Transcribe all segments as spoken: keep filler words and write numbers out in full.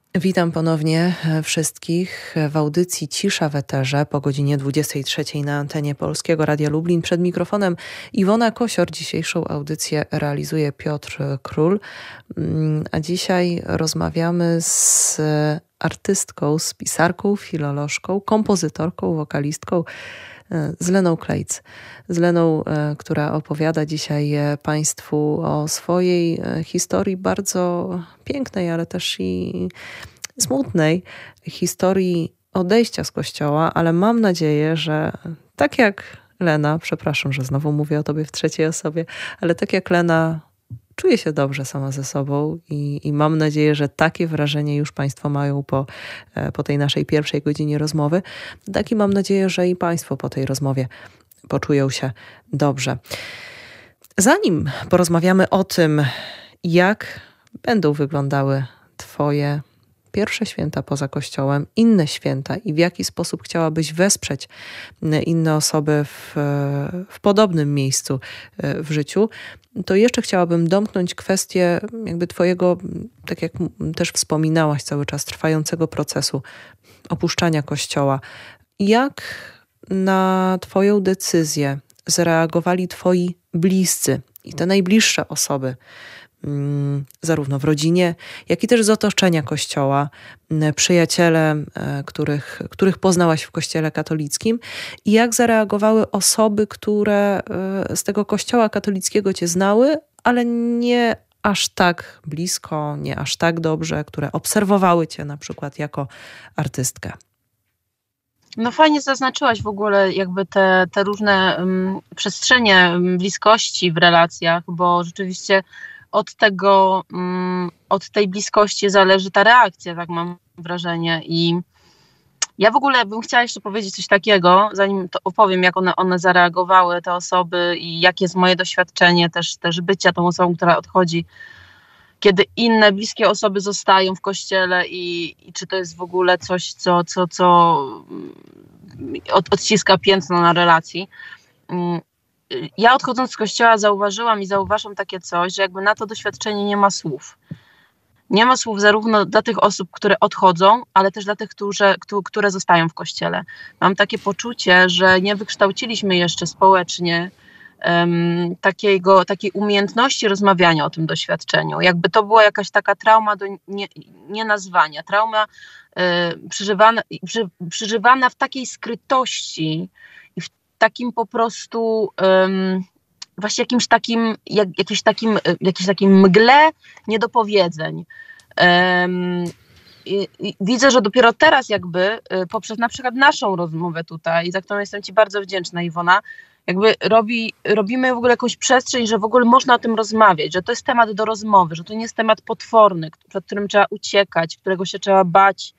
Witam ponownie wszystkich w audycji Cisza w eterze po godzinie dwudziestej trzeciej na antenie Polskiego Radia Lublin. Przed mikrofonem Iwona Kosior. Dzisiejszą audycję realizuje Piotr Król. A dzisiaj rozmawiamy z artystką, z pisarką, filolożką, kompozytorką, wokalistką, z Leną Klejc. Z Leną, która opowiada dzisiaj Państwu o swojej historii bardzo pięknej, ale też i smutnej, historii odejścia z kościoła, ale mam nadzieję, że tak jak Lena, przepraszam, że znowu mówię o tobie w trzeciej osobie, ale tak jak Lena czuje się dobrze sama ze sobą i, i mam nadzieję, że takie wrażenie już Państwo mają po, po tej naszej pierwszej godzinie rozmowy. Tak i mam nadzieję, że i Państwo po tej rozmowie poczują się dobrze. Zanim porozmawiamy o tym, jak będą wyglądały Twoje pierwsze święta poza Kościołem, inne święta i w jaki sposób chciałabyś wesprzeć inne osoby w, w podobnym miejscu w życiu, to jeszcze chciałabym domknąć kwestię jakby Twojego, tak jak też wspominałaś cały czas, trwającego procesu opuszczania Kościoła. Jak na Twoją decyzję zareagowali Twoi bliscy i te najbliższe osoby, zarówno w rodzinie, jak i też z otoczenia Kościoła, przyjaciele, których, których poznałaś w Kościele katolickim i jak zareagowały osoby, które z tego Kościoła katolickiego Cię znały, ale nie aż tak blisko, nie aż tak dobrze, które obserwowały Cię na przykład jako artystkę. No fajnie zaznaczyłaś w ogóle jakby te, te różne um, przestrzenie bliskości w relacjach, bo rzeczywiście od tego, um, od tej bliskości zależy ta reakcja, tak mam wrażenie. I ja w ogóle bym chciała jeszcze powiedzieć coś takiego, zanim to opowiem, jak one, one zareagowały, te osoby i jakie jest moje doświadczenie też, też bycia tą osobą, która odchodzi, kiedy inne bliskie osoby zostają w Kościele i, i czy to jest w ogóle coś, co, co, co od, odciska piętno na relacji. Ja odchodząc z Kościoła zauważyłam i zauważam takie coś, że jakby na to doświadczenie nie ma słów. Nie ma słów zarówno dla tych osób, które odchodzą, ale też dla tych, które, które zostają w Kościele. Mam takie poczucie, że nie wykształciliśmy jeszcze społecznie um, takiego, takiej umiejętności rozmawiania o tym doświadczeniu. Jakby to była jakaś taka trauma do nie, nienazwania. Trauma y, przeżywana, przy, przeżywana w takiej skrytości i w takim po prostu... Um, właśnie jakimś takim, jak, jakimś takim, jakimś takim mgle niedopowiedzeń. Um, i, i widzę, że dopiero teraz jakby poprzez na przykład naszą rozmowę tutaj, za którą jestem Ci bardzo wdzięczna, Iwona, jakby robi, robimy w ogóle jakąś przestrzeń, że w ogóle można o tym rozmawiać, że to jest temat do rozmowy, że to nie jest temat potworny, przed którym trzeba uciekać, którego się trzeba bać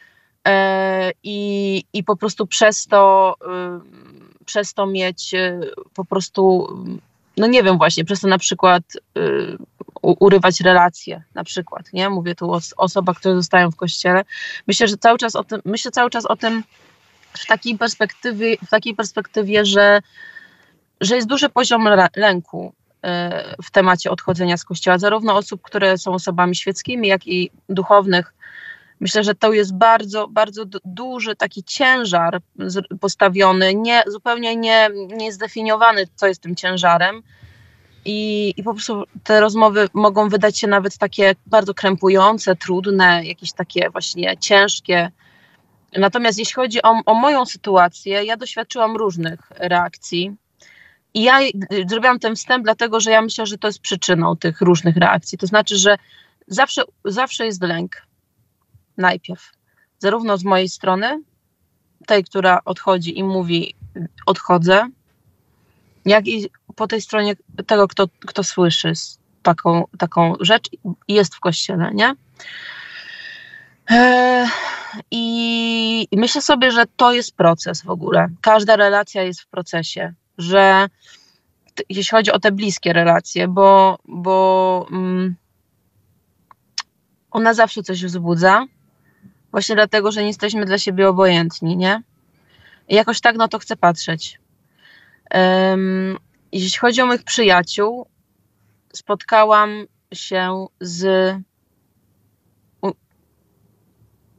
e, i, i po prostu przez to, y, przez to mieć y, po prostu... No nie wiem właśnie, przez to na przykład y, urywać relacje, na przykład, nie? Mówię tu o osobach, które zostają w Kościele. Myślę, że cały czas o tym, myślę cały czas o tym w takiej perspektywie, w takiej perspektywie, że, że jest duży poziom lęku y, w temacie odchodzenia z Kościoła, zarówno osób, które są osobami świeckimi, jak i duchownych. Myślę, że to jest bardzo, bardzo duży taki ciężar postawiony, nie, zupełnie nie, nie zdefiniowany, co jest tym ciężarem. I, I po prostu te rozmowy mogą wydać się nawet takie bardzo krępujące, trudne, jakieś takie właśnie ciężkie. Natomiast jeśli chodzi o, o moją sytuację, ja doświadczyłam różnych reakcji. I ja zrobiłam ten wstęp dlatego, że ja myślę, że to jest przyczyną tych różnych reakcji. To znaczy, że zawsze, zawsze jest lęk. Najpierw, zarówno z mojej strony, tej, która odchodzi i mówi odchodzę, jak i po tej stronie tego, kto, kto słyszy taką, taką rzecz i jest w Kościele, nie? Eee, i, I myślę sobie, że to jest proces w ogóle. Każda relacja jest w procesie, że t- jeśli chodzi o te bliskie relacje, bo, bo mm, ona zawsze coś wzbudza, właśnie dlatego, że nie jesteśmy dla siebie obojętni, nie? I jakoś tak na to chcę patrzeć. Um, jeśli chodzi o moich przyjaciół, spotkałam się z...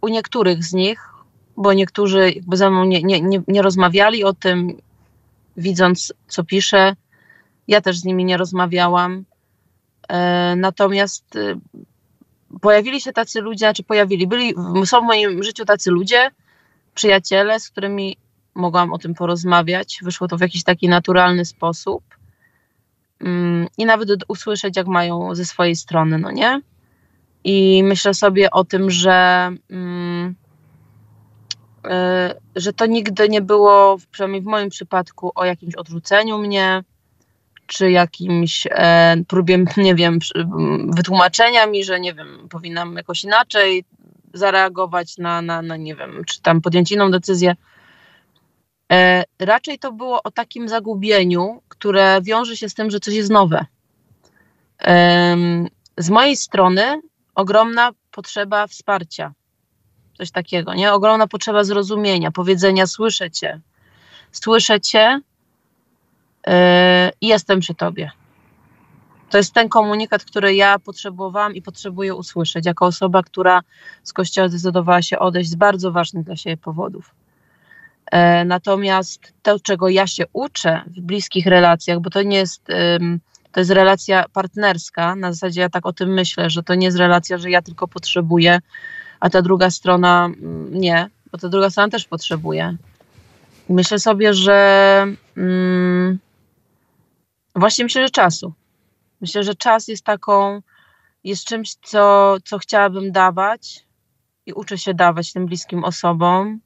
u niektórych z nich, bo niektórzy jakby ze mną nie, nie, nie, nie rozmawiali o tym, widząc co piszę. Ja też z nimi nie rozmawiałam. E, natomiast e, pojawili się tacy ludzie, znaczy pojawili, byli, są w moim życiu tacy ludzie, przyjaciele, z którymi mogłam o tym porozmawiać. Wyszło to w jakiś taki naturalny sposób. Mm, I nawet usłyszeć, jak mają ze swojej strony, no nie? I myślę sobie o tym, że, mm, y, że to nigdy nie było, przynajmniej w moim przypadku, o jakimś odrzuceniu mnie, czy jakimś e, próbie, nie wiem, wytłumaczenia mi, że nie wiem, powinnam jakoś inaczej zareagować na, na, na nie wiem, czy tam podjąć inną decyzję. E, raczej to było o takim zagubieniu, które wiąże się z tym, że coś jest nowe. E, z mojej strony ogromna potrzeba wsparcia. Coś takiego, nie? Ogromna potrzeba zrozumienia, powiedzenia: słyszę cię, słyszę cię yy, i jestem przy tobie. To jest ten komunikat, który ja potrzebowałam i potrzebuję usłyszeć jako osoba, która z Kościoła zdecydowała się odejść z bardzo ważnych dla siebie powodów. Yy, natomiast to, czego ja się uczę w bliskich relacjach, bo to nie jest... Yy, To jest relacja partnerska, na zasadzie ja tak o tym myślę, że to nie jest relacja, że ja tylko potrzebuję, a ta druga strona nie, bo ta druga strona też potrzebuje. Myślę sobie, że mm, właśnie myślę, że czasu. Myślę, że czas jest taką, jest czymś, co, co chciałabym dawać i uczę się dawać tym bliskim osobom.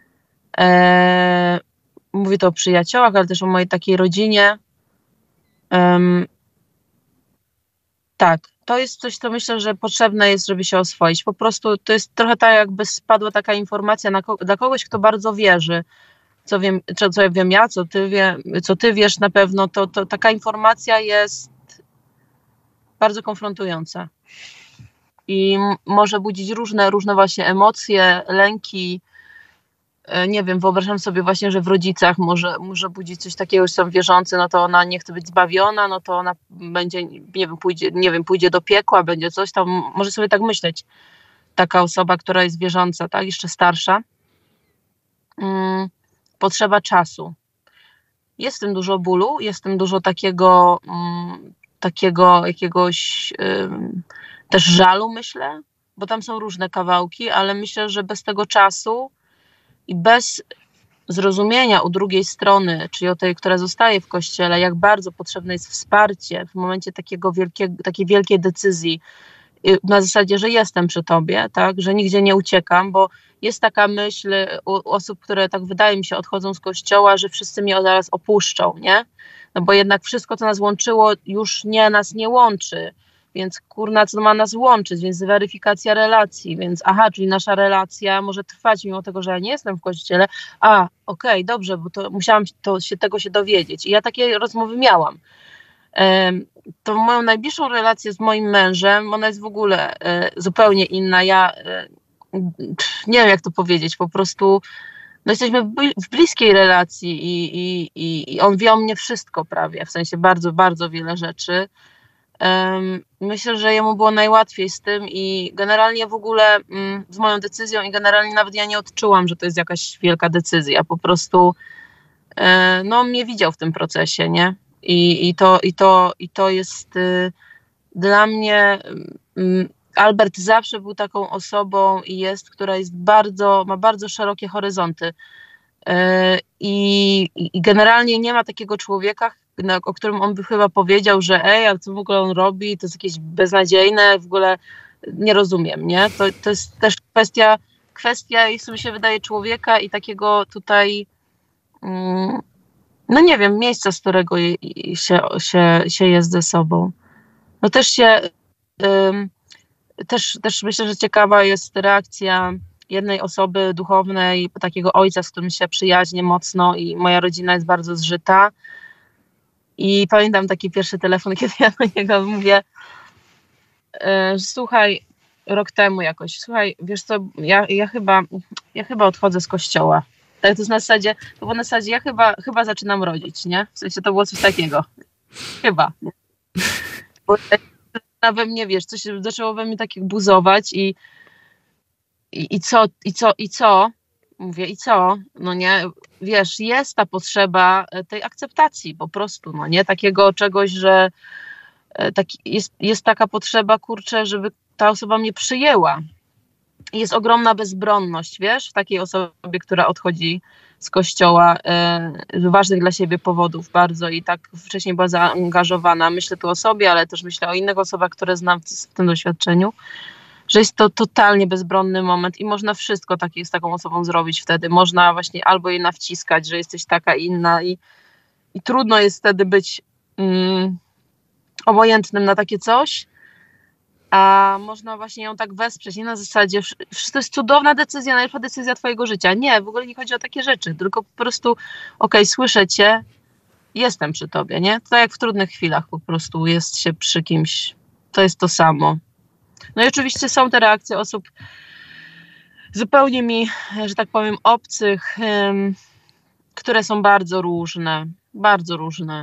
Eee, mówię to o przyjaciołach, ale też o mojej takiej rodzinie. Um, Tak, to jest coś, co myślę, że potrzebne jest, żeby się oswoić. Po prostu to jest trochę tak, jakby spadła taka informacja na ko- dla kogoś, kto bardzo wierzy. Co wiem, co, co wiem ja, co ty, wie, co ty wiesz na pewno, to, to taka informacja jest bardzo konfrontująca. I m- może budzić różne, różne właśnie emocje, lęki. E, Nie wiem, wyobrażam sobie właśnie, że w rodzicach może, może budzić coś takiego, że są wierzący, no to ona nie chce być zbawiona, no to ona będzie, nie wiem, pójdzie, nie wiem, pójdzie do piekła, będzie coś tam, może sobie tak myśleć, taka osoba, która jest wierząca, tak, jeszcze starsza. Mm, potrzeba czasu. Jest w tym dużo bólu, jest w tym dużo takiego, mm, takiego jakiegoś ym, też żalu, myślę, bo tam są różne kawałki, ale myślę, że bez tego czasu i bez zrozumienia u drugiej strony, czyli o tej, która zostaje w kościele, jak bardzo potrzebne jest wsparcie w momencie takiego wielkiego, takiej wielkiej decyzji, na zasadzie, że jestem przy tobie, tak, że nigdzie nie uciekam, bo jest taka myśl u osób, które tak wydaje mi się odchodzą z kościoła, że wszyscy mnie zaraz opuszczą, nie? No bo jednak wszystko, co nas łączyło, już nie nas nie łączy. Więc kurna, co ma nas łączyć, więc weryfikacja relacji, więc aha, czyli nasza relacja może trwać mimo tego, że ja nie jestem w kościele, a okej, okay, dobrze, bo to musiałam to, się, tego się dowiedzieć. I ja takie rozmowy miałam. Um, to moją najbliższą relację z moim mężem, ona jest w ogóle e, zupełnie inna. Ja e, nie wiem, jak to powiedzieć, po prostu no jesteśmy w bliskiej relacji i, i, i, i on wie o mnie wszystko prawie, w sensie bardzo, bardzo wiele rzeczy. Um, myślę, że jemu było najłatwiej z tym i generalnie w ogóle um, z moją decyzją i generalnie nawet ja nie odczułam, że to jest jakaś wielka decyzja, po prostu um, no on mnie widział w tym procesie, nie? I, i, to, i, to, i to jest y, dla mnie y, Albert zawsze był taką osobą i jest, która jest bardzo, ma bardzo szerokie horyzonty y, i, i generalnie nie ma takiego człowieka, o którym on by chyba powiedział, że ej, ale co w ogóle on robi, to jest jakieś beznadziejne, w ogóle nie rozumiem, nie? To, to jest też kwestia, kwestia, jak mi się wydaje, człowieka i takiego tutaj, mm, no nie wiem, miejsca, z którego je, się, się, się jest ze sobą. No też się, ym, też, też myślę, że ciekawa jest reakcja jednej osoby duchownej, takiego ojca, z którym się przyjaźnię mocno i moja rodzina jest bardzo zżyta. I pamiętam taki pierwszy telefon, kiedy ja do niego mówię, e, słuchaj, rok temu jakoś, słuchaj, wiesz co, ja, ja, chyba, ja chyba odchodzę z kościoła. Tak, to jest na zasadzie, to było na zasadzie, ja chyba, chyba zaczynam rodzić, nie? W sensie to było coś takiego. Chyba. Nie? Bo we mnie, wiesz, coś zaczęło we mnie tak jak buzować i i, i co, i co, i co? Mówię, i co? No nie, wiesz, jest ta potrzeba tej akceptacji po prostu, no nie? Takiego czegoś, że taki, jest, jest taka potrzeba, kurczę, żeby ta osoba mnie przyjęła. Jest ogromna bezbronność, wiesz, w takiej osobie, która odchodzi z kościoła e, z ważnych dla siebie powodów bardzo i tak wcześniej była zaangażowana. Myślę tu o sobie, ale też myślę o innych osobach, które znam w, w tym doświadczeniu, że jest to totalnie bezbronny moment i można wszystko takie z taką osobą zrobić wtedy. Można właśnie albo jej nawciskać, że jesteś taka inna i, i trudno jest wtedy być mm, obojętnym na takie coś, a można właśnie ją tak wesprzeć, nie na zasadzie, to jest cudowna decyzja, najlepsza decyzja twojego życia. Nie, w ogóle nie chodzi o takie rzeczy, tylko po prostu okej, słyszę cię, jestem przy tobie, nie? To tak jak w trudnych chwilach po prostu jest się przy kimś, to jest to samo. No i oczywiście są te reakcje osób zupełnie mi, że tak powiem, obcych, um, które są bardzo różne, bardzo różne,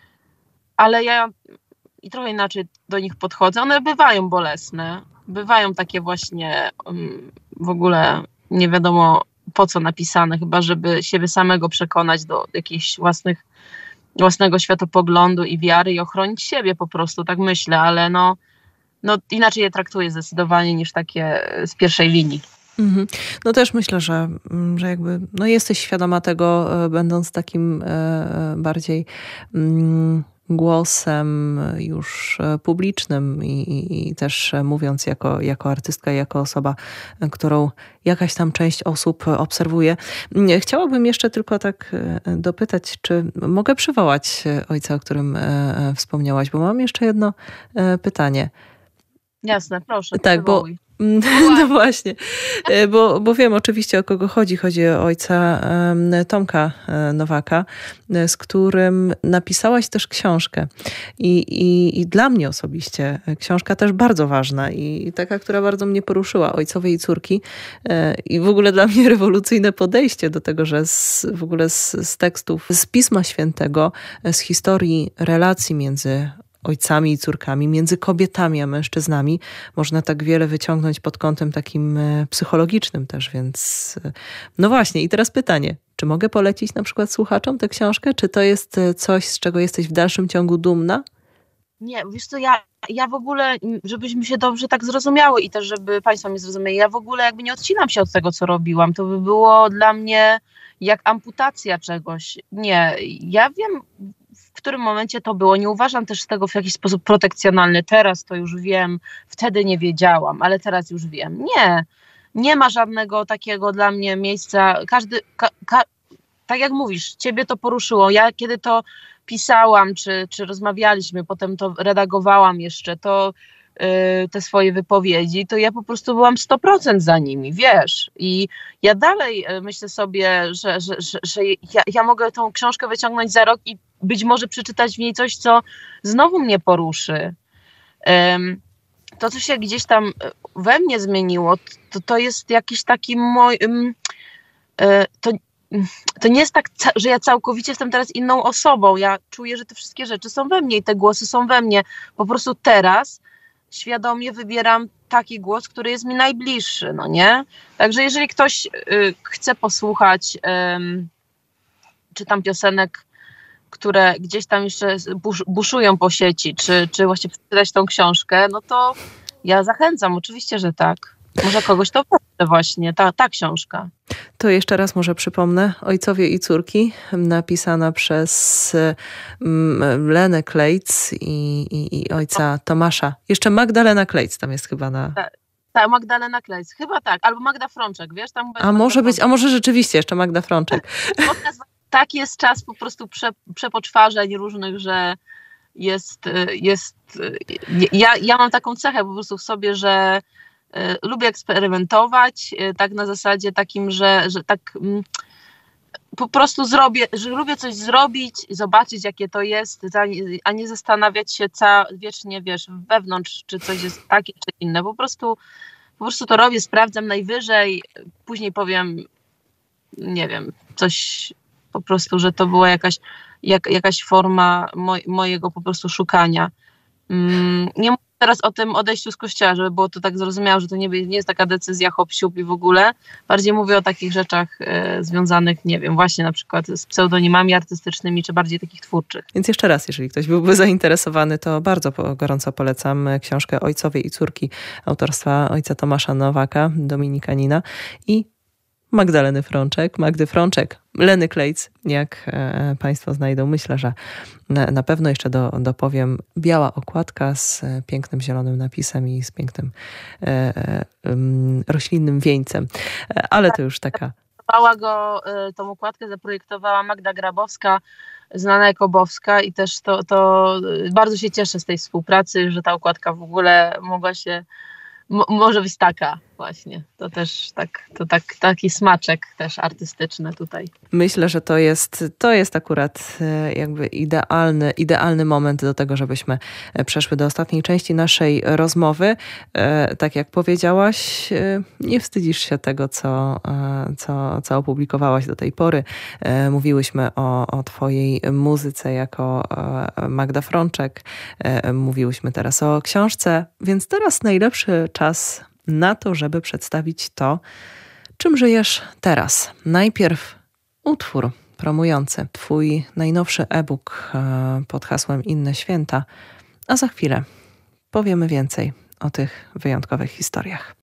ale ja i trochę inaczej do nich podchodzę. One bywają bolesne, bywają takie właśnie um, w ogóle nie wiadomo po co napisane, chyba żeby siebie samego przekonać do jakichś własnych, własnego światopoglądu i wiary i ochronić siebie po prostu, tak myślę, ale no, no inaczej je traktuję zdecydowanie niż takie z pierwszej linii. Mhm. No też myślę, że, że jakby no jesteś świadoma tego, będąc takim bardziej mm, głosem już publicznym i, i, i też mówiąc jako, jako artystka, jako osoba, którą jakaś tam część osób obserwuje. Chciałabym jeszcze tylko tak dopytać, czy mogę przywołać ojca, o którym wspomniałaś, bo mam jeszcze jedno pytanie. Jasne, proszę, tak, przywołuj. Bo no właśnie, bo, bo wiem oczywiście o kogo chodzi. Chodzi o ojca Tomka Nowaka, z którym napisałaś też książkę. I, i, i dla mnie osobiście książka też bardzo ważna i taka, która bardzo mnie poruszyła, Ojcowie i córki. I w ogóle dla mnie rewolucyjne podejście do tego, że z, w ogóle z, z tekstów, z Pisma Świętego, z historii relacji między ojcami i córkami, między kobietami a mężczyznami. Można tak wiele wyciągnąć pod kątem takim psychologicznym też, więc no właśnie. I teraz pytanie, czy mogę polecić na przykład słuchaczom tę książkę? Czy to jest coś, z czego jesteś w dalszym ciągu dumna? Nie, wiesz co, ja, ja w ogóle, żebyśmy się dobrze tak zrozumiały i też, żeby państwo mnie zrozumieli, ja w ogóle jakby nie odcinam się od tego, co robiłam. To by było dla mnie jak amputacja czegoś. Nie, ja wiem, w którym momencie to było. Nie uważam też tego w jakiś sposób protekcjonalny. Teraz to już wiem, wtedy nie wiedziałam, ale teraz już wiem. Nie, nie ma żadnego takiego dla mnie miejsca. Każdy, ka, ka, tak jak mówisz, ciebie to poruszyło. Ja kiedy to pisałam, czy, czy rozmawialiśmy, potem to redagowałam jeszcze, to yy, te swoje wypowiedzi, to ja po prostu byłam sto procent za nimi, wiesz. I ja dalej myślę sobie, że, że, że, że ja, ja mogę tą książkę wyciągnąć za rok i być może przeczytać w niej coś, co znowu mnie poruszy. Um, to, co się gdzieś tam we mnie zmieniło, to, to jest jakiś taki mój... Um, to, to nie jest tak, że ja całkowicie jestem teraz inną osobą. Ja czuję, że te wszystkie rzeczy są we mnie i te głosy są we mnie. Po prostu teraz świadomie wybieram taki głos, który jest mi najbliższy, no nie? Także jeżeli ktoś y, chce posłuchać y, czy tam piosenek, które gdzieś tam jeszcze busz, buszują po sieci, czy, czy właśnie przeczytać tą książkę, no to ja zachęcam, oczywiście, że tak. Może kogoś to weźmie właśnie, ta, ta książka. To jeszcze raz może przypomnę. Ojcowie i córki, napisana przez um, Lenę Klejc i, i, i ojca Tomasza. Jeszcze Magdalena Klejc tam jest chyba na... Tak, ta, Magdalena Klejc, chyba tak. Albo Magda Frączek, wiesz? Tam a może być, a może rzeczywiście jeszcze Magda Frączek. Tak jest czas po prostu prze, przepoczwarzeń różnych, że jest, jest ja, ja mam taką cechę po prostu w sobie, że y, lubię eksperymentować, y, tak na zasadzie takim, że, że tak y, po prostu zrobię, że lubię coś zrobić, zobaczyć jakie to jest, a nie zastanawiać się ca, wiecznie, wiesz, wewnątrz, czy coś jest takie, czy inne. Po prostu, po prostu to robię, sprawdzam najwyżej, później powiem, nie wiem, coś... Po prostu, że to była jakaś, jak, jakaś forma moj, mojego po prostu szukania. Mm, nie mówię, teraz o tym odejściu z kościoła, żeby było to tak zrozumiałe, że to nie, nie jest taka decyzja hop siup i w ogóle. Bardziej mówię o takich rzeczach e, związanych, nie wiem, właśnie na przykład z pseudonimami artystycznymi, czy bardziej takich twórczych. Więc jeszcze raz, jeżeli ktoś byłby zainteresowany, to bardzo gorąco polecam książkę Ojcowie i córki autorstwa ojca Tomasza Nowaka, dominikanina, i Magdaleny Frączek, Magdy Frączek, Leny Klejc, jak e, Państwo znajdą. Myślę, że na, na pewno jeszcze do, dopowiem. Biała okładka z e, pięknym zielonym napisem i z pięknym e, e, roślinnym wieńcem. E, ale to już taka... Zaprojektowała go, e, tą okładkę zaprojektowała Magda Grabowska, znana jako Bowska, i też to, to bardzo się cieszę z tej współpracy, że ta okładka w ogóle mogła się M- może być taka właśnie. To też tak, to tak, taki smaczek też artystyczny tutaj. Myślę, że to jest, to jest akurat jakby idealny, idealny moment do tego, żebyśmy przeszły do ostatniej części naszej rozmowy. Tak jak powiedziałaś, nie wstydzisz się tego, co, co, co opublikowałaś do tej pory. Mówiłyśmy o, o twojej muzyce jako Magda Frączek. Mówiłyśmy teraz o książce, więc teraz najlepszy czas na to, żeby przedstawić to, czym żyjesz teraz. Najpierw utwór promujący twój najnowszy e-book pod hasłem Inne Święta, a za chwilę powiemy więcej o tych wyjątkowych historiach.